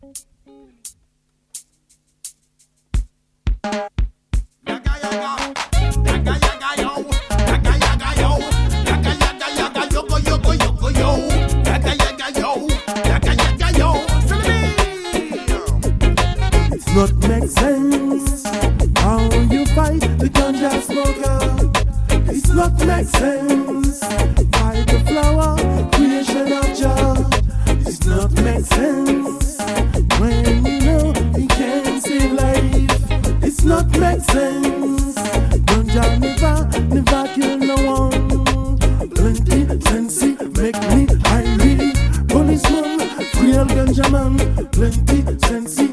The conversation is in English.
It's not make sense how you fight the ganja smoker. It's not make sense fight the flower creation of Jah. It's not make sense when you know he can't save life. It's not make sense. Ganja never kill no one. Plenty sensey make me angry. Policeman, real ganja man. Plenty sensey.